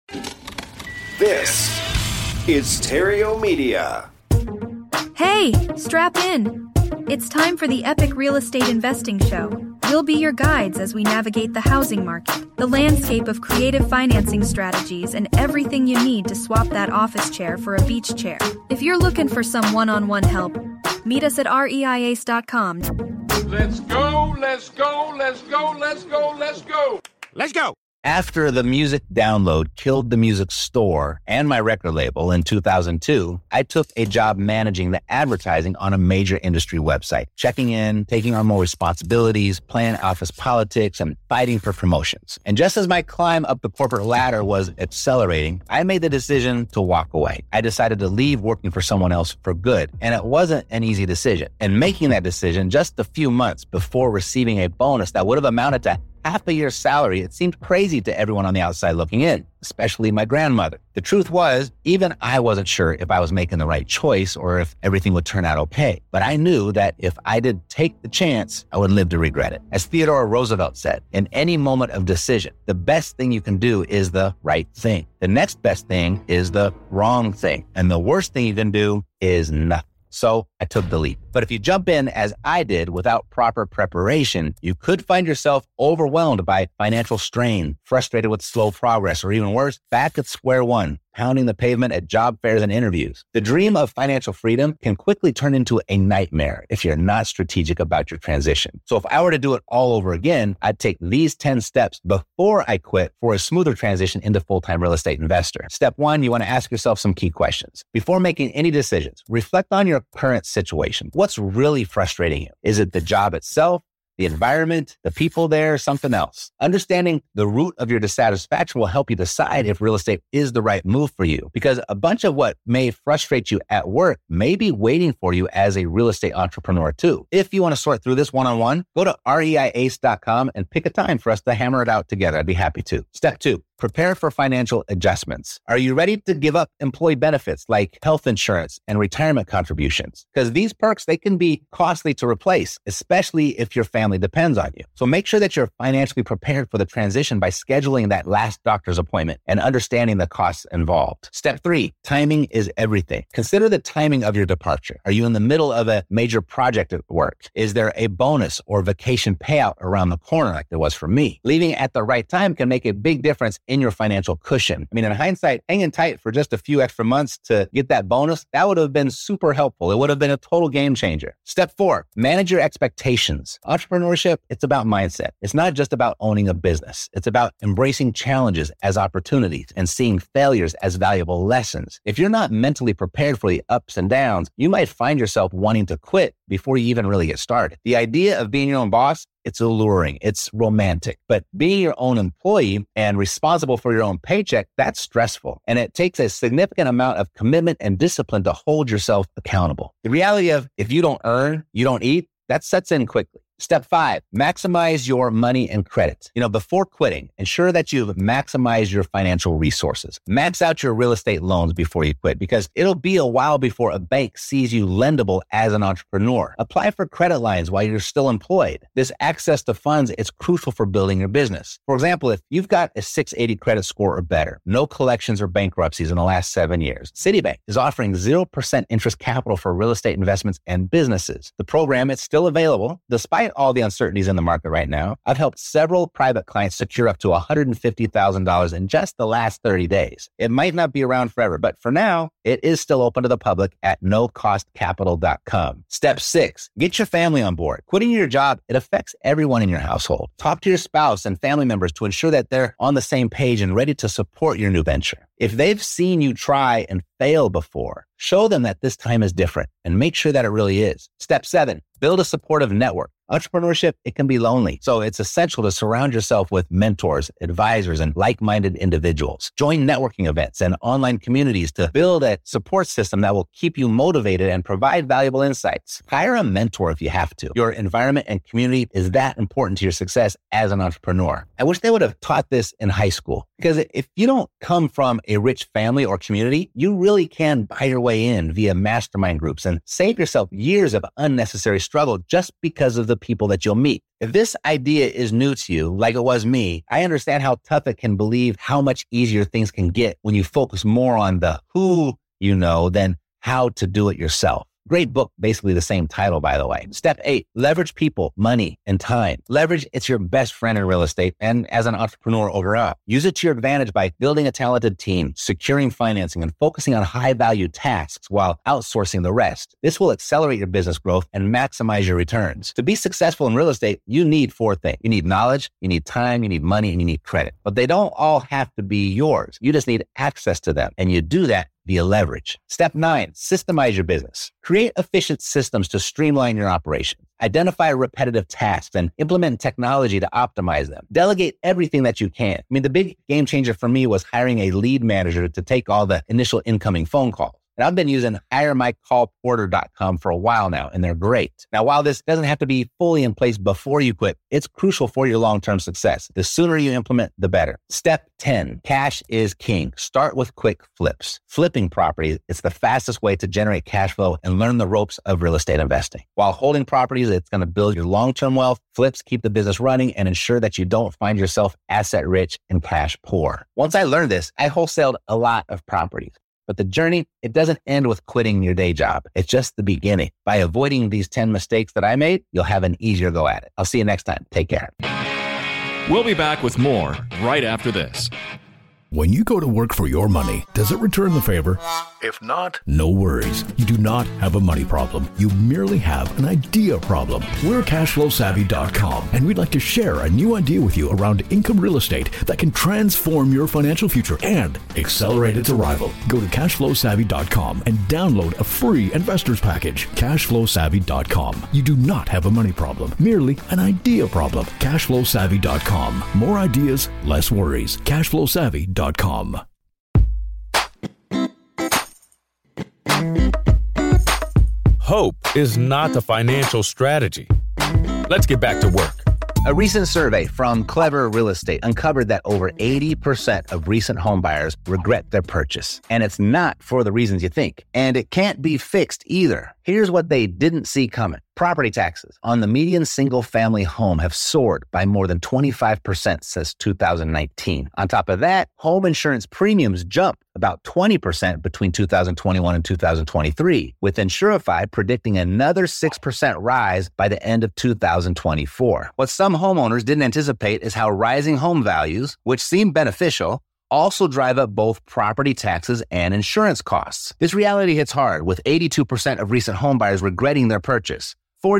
This is Stereo Media. Hey, strap in. It's time for the Epic Real Estate Investing Show. We'll be your guides as we navigate the housing market, the landscape of creative financing strategies, and everything you need to swap that office chair for a beach chair. If you're looking for some one-on-one help, meet us at reiace.com. Let's go, let's go, let's go, let's go, let's go. Let's go. After the music download killed the music store and my record label in 2002, I took a job managing the advertising on a major industry website, checking in, taking on more responsibilities, playing office politics, and fighting for promotions. And just as my climb up the corporate ladder was accelerating, I made the decision to walk away. I decided to leave working for someone else for good, and it wasn't an easy decision. And making that decision just a few months before receiving a bonus that would have amounted to half a year's salary, it seemed crazy to everyone on the outside looking in, especially my grandmother. The truth was, even I wasn't sure if I was making the right choice or if everything would turn out okay. But I knew that if I did take the chance, I would live to regret it. As Theodore Roosevelt said, in any moment of decision, the best thing you can do is the right thing. The next best thing is the wrong thing. And the worst thing you can do is nothing. So I took the leap. But if you jump in as I did without proper preparation, you could find yourself overwhelmed by financial strain, frustrated with slow progress, or even worse, back at square one, pounding the pavement at job fairs and interviews. The dream of financial freedom can quickly turn into a nightmare if you're not strategic about your transition. So if I were to do it all over again, I'd take these 10 steps before I quit for a smoother transition into full-time real estate investor. Step 1, you want to ask yourself some key questions. Before making any decisions, reflect on your current situation. What's really frustrating you? Is it the job itself, the environment, the people there, something else? Understanding the root of your dissatisfaction will help you decide if real estate is the right move for you, because a bunch of what may frustrate you at work may be waiting for you as a real estate entrepreneur too. If you want to sort through this one-on-one, go to reiace.com and pick a time for us to hammer it out together. I'd be happy to. Step 2. Prepare for financial adjustments. Are you ready to give up employee benefits like health insurance and retirement contributions? Because these perks, they can be costly to replace, especially if your family depends on you. So make sure that you're financially prepared for the transition by scheduling that last doctor's appointment and understanding the costs involved. Step 3, timing is everything. Consider the timing of your departure. Are you in the middle of a major project at work? Is there a bonus or vacation payout around the corner like there was for me? Leaving at the right time can make a big difference in your financial cushion. I mean, in hindsight, hanging tight for just a few extra months to get that bonus, that would have been super helpful. It would have been a total game changer. Step 4, manage your expectations. Entrepreneurship, it's about mindset. It's not just about owning a business. It's about embracing challenges as opportunities and seeing failures as valuable lessons. If you're not mentally prepared for the ups and downs, you might find yourself wanting to quit before you even really get started. The idea of being your own boss, it's alluring, it's romantic, but being your own employee and responsible for your own paycheck, that's stressful. And it takes a significant amount of commitment and discipline to hold yourself accountable. The reality of if you don't earn, you don't eat, that sets in quickly. Step 5, maximize your money and credit. Before quitting, ensure that you've maximized your financial resources. Max out your real estate loans before you quit, because it'll be a while before a bank sees you lendable as an entrepreneur. Apply for credit lines while you're still employed. This access to funds is crucial for building your business. For example, if you've got a 680 credit score or better, no collections or bankruptcies in the last 7 years, Citibank is offering 0% interest capital for real estate investments and businesses. The program is still available despite all the uncertainties in the market right now. I've helped several private clients secure up to $150,000 in just the last 30 days. It might not be around forever, but for now, it is still open to the public at nocostcapital.com. Step 6, get your family on board. Quitting your job, it affects everyone in your household. Talk to your spouse and family members to ensure that they're on the same page and ready to support your new venture. If they've seen you try and fail before, show them that this time is different and make sure that it really is. Step 7, build a supportive network. Entrepreneurship, it can be lonely, so it's essential to surround yourself with mentors, advisors, and like-minded individuals. Join networking events and online communities to build a support system that will keep you motivated and provide valuable insights. Hire a mentor if you have to. Your environment and community is that important to your success as an entrepreneur. I wish they would have taught this in high school, because if you don't come from a rich family or community, you really can buy your way in via mastermind groups and save yourself years of unnecessary struggle just because of the people that you'll meet. If this idea is new to you, like it was me, I understand how tough it can believe how much easier things can get when you focus more on the who you know than how to do it yourself. Great book, basically the same title, by the way. Step 8, leverage people, money, and time. Leverage, it's your best friend in real estate and as an entrepreneur overall. Use it to your advantage by building a talented team, securing financing, and focusing on high-value tasks while outsourcing the rest. This will accelerate your business growth and maximize your returns. To be successful in real estate, you need 4 things. You need knowledge, you need time, you need money, and you need credit. But they don't all have to be yours. You just need access to them, and you do that via leverage. Step 9, systemize your business. Create efficient systems to streamline your operations. Identify repetitive tasks and implement technology to optimize them. Delegate everything that you can. I mean, the big game changer for me was hiring a lead manager to take all the initial incoming phone calls. And I've been using HireMyCallPorter.com for a while now, and they're great. Now, while this doesn't have to be fully in place before you quit, it's crucial for your long-term success. The sooner you implement, the better. Step 10, cash is king. Start with quick flips. Flipping properties, it's the fastest way to generate cash flow and learn the ropes of real estate investing. While holding properties, it's going to build your long-term wealth. Flips keep the business running and ensure that you don't find yourself asset rich and cash poor. Once I learned this, I wholesaled a lot of properties. But the journey, it doesn't end with quitting your day job. It's just the beginning. By avoiding these 10 mistakes that I made, you'll have an easier go at it. I'll see you next time. Take care. We'll be back with more right after this. When you go to work for your money, does it return the favor? If not, no worries. You do not have a money problem. You merely have an idea problem. We're CashflowSavvy.com, and we'd like to share a new idea with you around income real estate that can transform your financial future and accelerate its arrival. Go to CashflowSavvy.com and download a free investor's package. CashflowSavvy.com. You do not have a money problem, merely an idea problem. CashflowSavvy.com. More ideas, less worries. CashflowSavvy.com. Hope is not a financial strategy. Let's get back to work. A recent survey from Clever Real Estate uncovered that over 80% of recent home buyers regret their purchase. And it's not for the reasons you think. And it can't be fixed either. Here's what they didn't see coming. Property taxes on the median single-family home have soared by more than 25% since 2019. On top of that, home insurance premiums jumped about 20% between 2021 and 2023, with Insurify predicting another 6% rise by the end of 2024. What some homeowners didn't anticipate is how rising home values, which seem beneficial, also drive up both property taxes and insurance costs. This reality hits hard, with 82% of recent homebuyers regretting their purchase.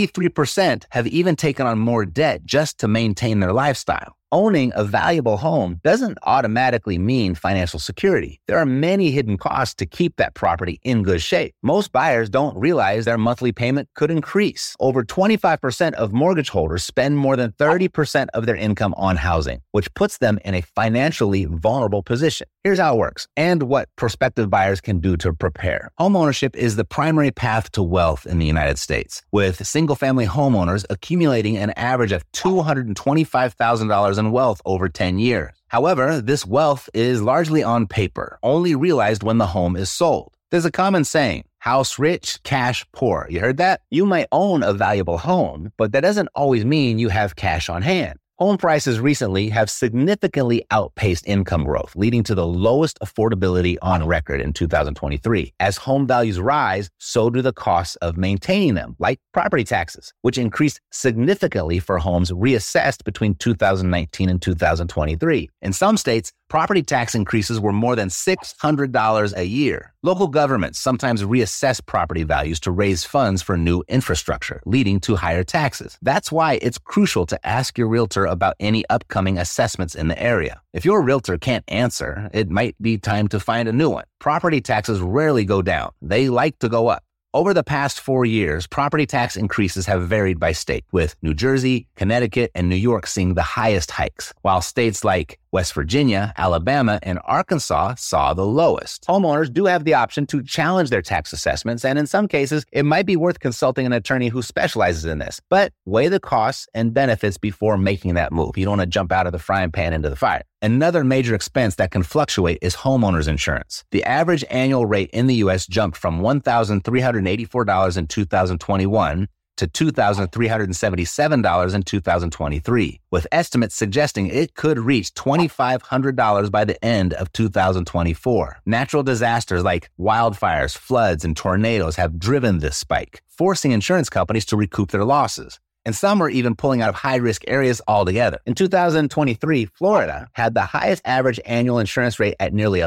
43% have even taken on more debt just to maintain their lifestyle. Owning a valuable home doesn't automatically mean financial security. There are many hidden costs to keep that property in good shape. Most buyers don't realize their monthly payment could increase. Over 25% of mortgage holders spend more than 30% of their income on housing, which puts them in a financially vulnerable position. Here's how it works and what prospective buyers can do to prepare. Homeownership is the primary path to wealth in the United States, with single-family homeowners accumulating an average of $225,000 in wealth over 10 years. However, this wealth is largely on paper, only realized when the home is sold. There's a common saying, house rich, cash poor. You heard that? You might own a valuable home, but that doesn't always mean you have cash on hand. Home prices recently have significantly outpaced income growth, leading to the lowest affordability on record in 2023. As home values rise, so do the costs of maintaining them, like property taxes, which increased significantly for homes reassessed between 2019 and 2023. In some states, property tax increases were more than $600 a year. Local governments sometimes reassess property values to raise funds for new infrastructure, leading to higher taxes. That's why it's crucial to ask your realtor about any upcoming assessments in the area. If your realtor can't answer, it might be time to find a new one. Property taxes rarely go down. They like to go up. Over the past 4 years, property tax increases have varied by state, with New Jersey, Connecticut, and New York seeing the highest hikes, while states like West Virginia, Alabama, and Arkansas saw the lowest. Homeowners do have the option to challenge their tax assessments, and in some cases, it might be worth consulting an attorney who specializes in this. But weigh the costs and benefits before making that move. You don't want to jump out of the frying pan into the fire. Another major expense that can fluctuate is homeowners insurance. The average annual rate in the U.S. jumped from $1,384 in 2021 to $2,377 in 2023, with estimates suggesting it could reach $2,500 by the end of 2024. Natural disasters like wildfires, floods, and tornadoes have driven this spike, forcing insurance companies to recoup their losses. And some are even pulling out of high-risk areas altogether. In 2023, Florida had the highest average annual insurance rate at nearly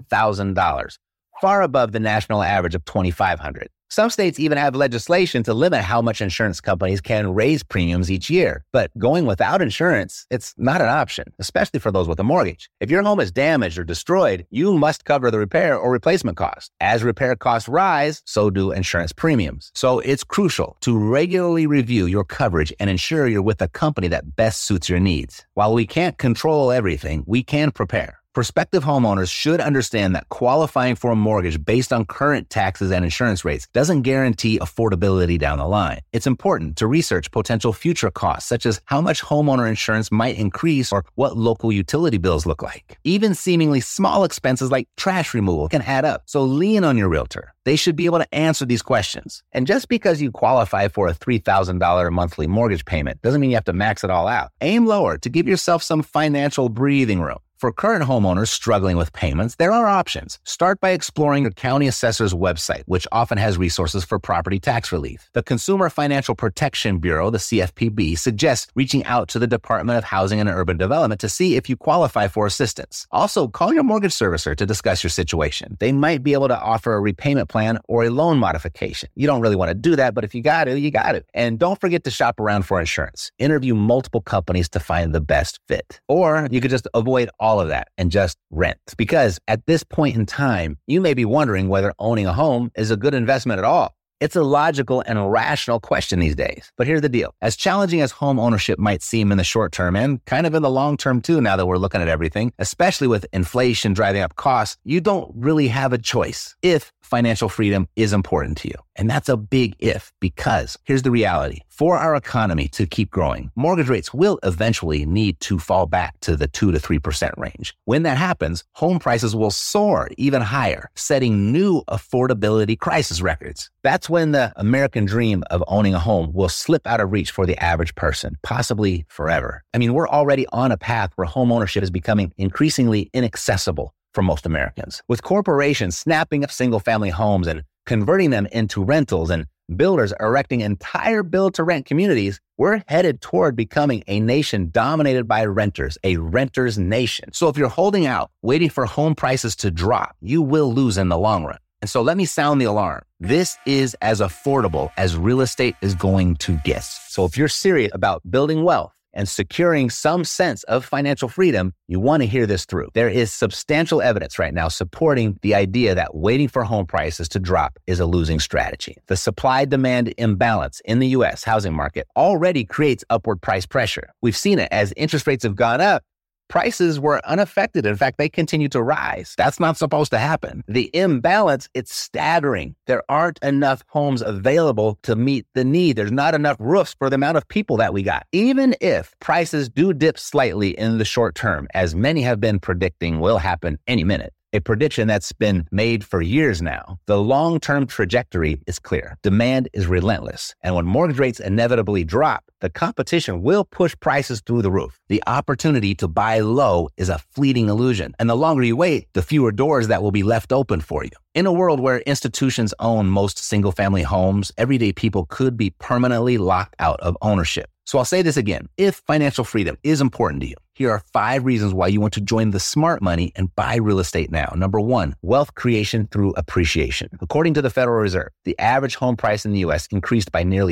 $11,000, far above the national average of $2,500. Some states even have legislation to limit how much insurance companies can raise premiums each year. But going without insurance, it's not an option, especially for those with a mortgage. If your home is damaged or destroyed, you must cover the repair or replacement costs. As repair costs rise, so do insurance premiums. So it's crucial to regularly review your coverage and ensure you're with a company that best suits your needs. While we can't control everything, we can prepare. Prospective homeowners should understand that qualifying for a mortgage based on current taxes and insurance rates doesn't guarantee affordability down the line. It's important to research potential future costs, such as how much homeowner insurance might increase or what local utility bills look like. Even seemingly small expenses like trash removal can add up, so lean on your realtor. They should be able to answer these questions. And just because you qualify for a $3,000 monthly mortgage payment doesn't mean you have to max it all out. Aim lower to give yourself some financial breathing room. For current homeowners struggling with payments, there are options. Start by exploring your county assessor's website, which often has resources for property tax relief. The Consumer Financial Protection Bureau, the CFPB, suggests reaching out to the Department of Housing and Urban Development to see if you qualify for assistance. Also, call your mortgage servicer to discuss your situation. They might be able to offer a repayment plan or a loan modification. You don't really want to do that, but if you got to, you got to. And don't forget to shop around for insurance. Interview multiple companies to find the best fit. Or you could just avoid all of that and just rent. Because at this point in time, you may be wondering whether owning a home is a good investment at all. It's a logical and rational question these days. But here's the deal. As challenging as home ownership might seem in the short term and kind of in the long term too, now that we're looking at everything, especially with inflation driving up costs, you don't really have a choice if financial freedom is important to you. And that's a big if, because here's the reality. For our economy to keep growing, mortgage rates will eventually need to fall back to the 2 to 3% range. When that happens, home prices will soar even higher, setting new affordability crisis records. That's when the American dream of owning a home will slip out of reach for the average person, possibly forever. I mean, we're already on a path where home ownership is becoming increasingly inaccessible for most Americans, with corporations snapping up single-family homes and converting them into rentals and builders erecting entire build-to-rent communities. We're headed toward becoming a nation dominated by renters, a renter's nation. So if you're holding out, waiting for home prices to drop, you will lose in the long run. And so let me sound the alarm. This is as affordable as real estate is going to get. So if you're serious about building wealth and securing some sense of financial freedom, you want to hear this through. There is substantial evidence right now supporting the idea that waiting for home prices to drop is a losing strategy. The supply-demand imbalance in the U.S. housing market already creates upward price pressure. We've seen it as interest rates have gone up. Prices were unaffected. In fact, they continue to rise. That's not supposed to happen. The imbalance, it's staggering. There aren't enough homes available to meet the need. There's not enough roofs for the amount of people that we got. Even if prices do dip slightly in the short term, as many have been predicting will happen any minute, a prediction that's been made for years now, the long-term trajectory is clear. Demand is relentless. And when mortgage rates inevitably drop, the competition will push prices through the roof. The opportunity to buy low is a fleeting illusion. And the longer you wait, the fewer doors that will be left open for you. In a world where institutions own most single-family homes, everyday people could be permanently locked out of ownership. So I'll say this again. If financial freedom is important to you, here are 5 reasons why you want to join the smart money and buy real estate now. Number 1, wealth creation through appreciation. According to the Federal Reserve, the average home price in the U.S. increased by nearly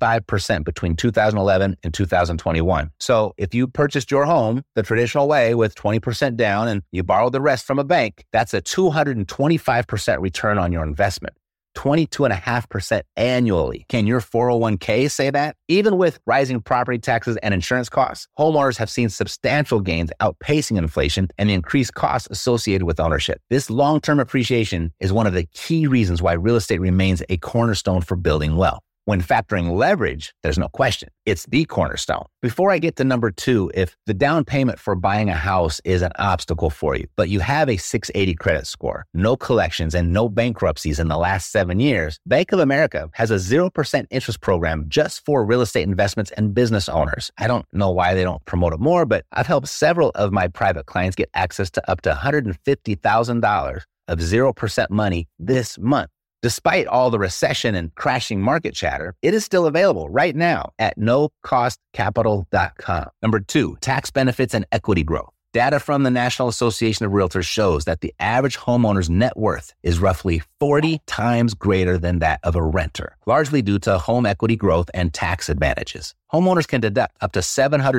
45% between 2011 and 2021. So if you purchased your home the traditional way with 20% down and you borrowed the rest from a bank, that's a 225% return on your investment. 22.5% annually. Can your 401k say that? Even with rising property taxes and insurance costs, homeowners have seen substantial gains outpacing inflation and the increased costs associated with ownership. This long-term appreciation is one of the key reasons why real estate remains a cornerstone for building wealth. When factoring leverage, there's no question. It's the cornerstone. Before I get to number 2, if the down payment for buying a house is an obstacle for you, but you have a 680 credit score, no collections, and no bankruptcies in the last 7 years, Bank of America has a 0% interest program just for real estate investments and business owners. I don't know why they don't promote it more, but I've helped several of my private clients get access to up to $150,000 of 0% money this month. Despite all the recession and crashing market chatter, it is still available right now at nocostcapital.com. Number 2, tax benefits and equity growth. Data from the National Association of Realtors shows that the average homeowner's net worth is roughly 40 times greater than that of a renter, largely due to home equity growth and tax advantages. Homeowners can deduct up to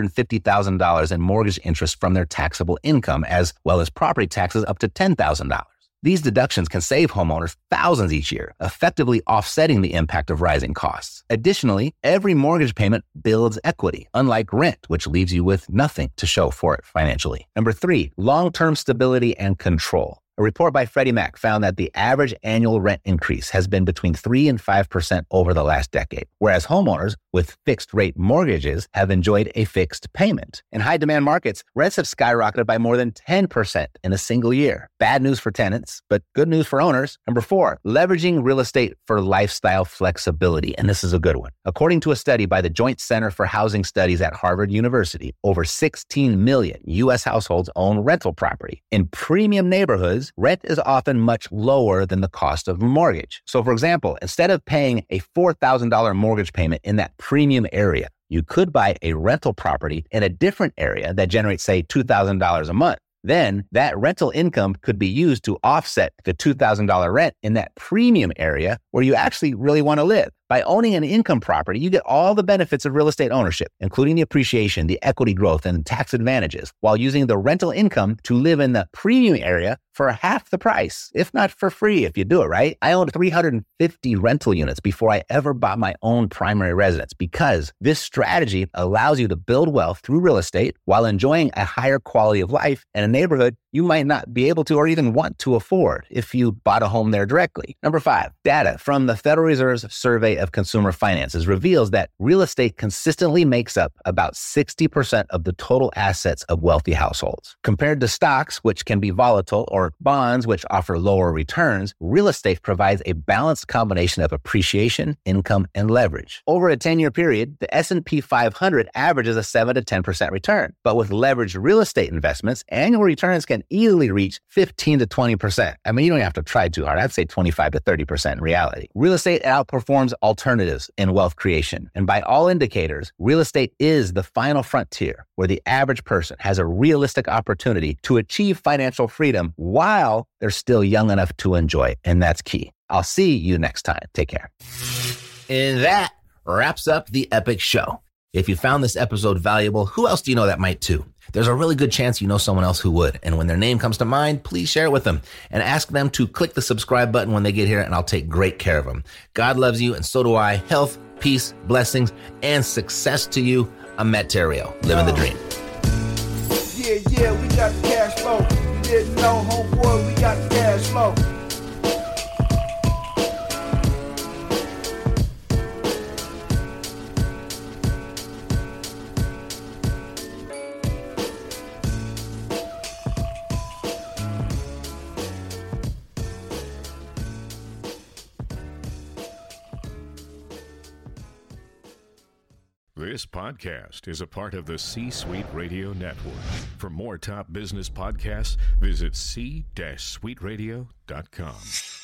$750,000 in mortgage interest from their taxable income, as well as property taxes up to $10,000. These deductions can save homeowners thousands each year, effectively offsetting the impact of rising costs. Additionally, every mortgage payment builds equity, unlike rent, which leaves you with nothing to show for it financially. Number 3, long-term stability and control. A report by Freddie Mac found that the average annual rent increase has been between 3 and 5% over the last decade, whereas homeowners with fixed-rate mortgages have enjoyed a fixed payment. In high-demand markets, rents have skyrocketed by more than 10% in a single year. Bad news for tenants, but good news for owners. Number 4, leveraging real estate for lifestyle flexibility, and this is a good one. According to a study by the Joint Center for Housing Studies at Harvard University, over 16 million U.S. households own rental property. In premium neighborhoods, rent is often much lower than the cost of a mortgage. So, for example, instead of paying a $4,000 mortgage payment in that premium area, you could buy a rental property in a different area that generates, say, $2,000 a month. Then that rental income could be used to offset the $2,000 rent in that premium area where you actually really want to live. By owning an income property, you get all the benefits of real estate ownership, including the appreciation, the equity growth, and tax advantages, while using the rental income to live in the premium area for half the price, if not for free if you do it right. I owned 350 rental units before I ever bought my own primary residence because this strategy allows you to build wealth through real estate while enjoying a higher quality of life in a neighborhood you might not be able to or even want to afford if you bought a home there directly. Number 5, data from the Federal Reserve's Survey of Consumer Finances reveals that real estate consistently makes up about 60% of the total assets of wealthy households. Compared to stocks, which can be volatile, or bonds, which offer lower returns, real estate provides a balanced combination of appreciation, income, and leverage. Over a 10-year period, the S&P 500 averages a 7 to 10% return. But with leveraged real estate investments, annual returns can easily reach 15 to 20%. I mean, you don't have to try too hard. I'd say 25 to 30% in reality. Real estate outperforms alternatives in wealth creation. And by all indicators, real estate is the final frontier where the average person has a realistic opportunity to achieve financial freedom while they're still young enough to enjoy it. And that's key. I'll see you next time. Take care. And that wraps up the Epic Show. If you found this episode valuable, who else do you know that might too? There's a really good chance you know someone else who would. And when their name comes to mind, please share it with them and ask them to click the subscribe button when they get here, and I'll take great care of them. God loves you, and so do I. Health, peace, blessings, and success to you. I'm Matt Theriault, living the dream. Yeah, we got the cash flow. You didn't know, homeboy, we got the cash flow. This podcast is a part of the C-Suite Radio Network. For more top business podcasts, visit c-suiteradio.com.